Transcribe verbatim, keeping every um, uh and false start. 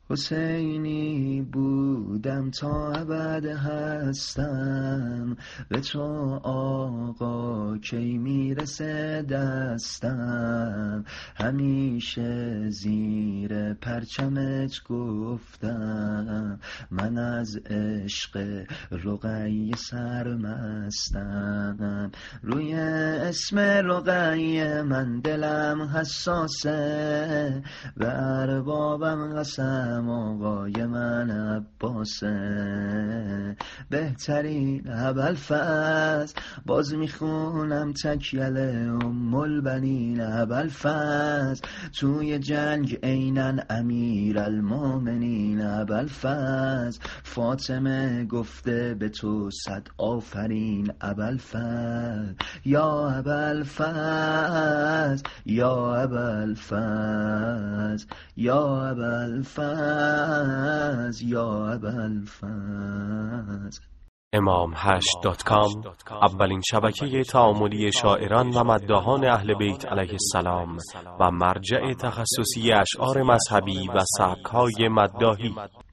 حسینی بودم تا ابد هستم، به تو آقا کی میرسه دستم. همیشه زیر پرچمت گفتم، من از عشق رقیه سرمستم. روی اسم رقیه من دلم حساسه، به اربابم قسم آقای من عباسه. بهترین ابوالفضل باز میخونم تکیل ام البنین ابوالفضل، توی جنگ عیناً امیر المؤمنین ابوالفضل. فاطمه گفته به تو صد آفرین ابوالفضل، یا ابوالفضل یا ابوالفضل یا ابوالفضل یا ابوالفضل. امام هشت دات کام اولین شبکه تعاملی شاعران و مداحان اهل بیت علیه السلام و مرجع تخصصی اشعار مذهبی و سبک‌های مداحی.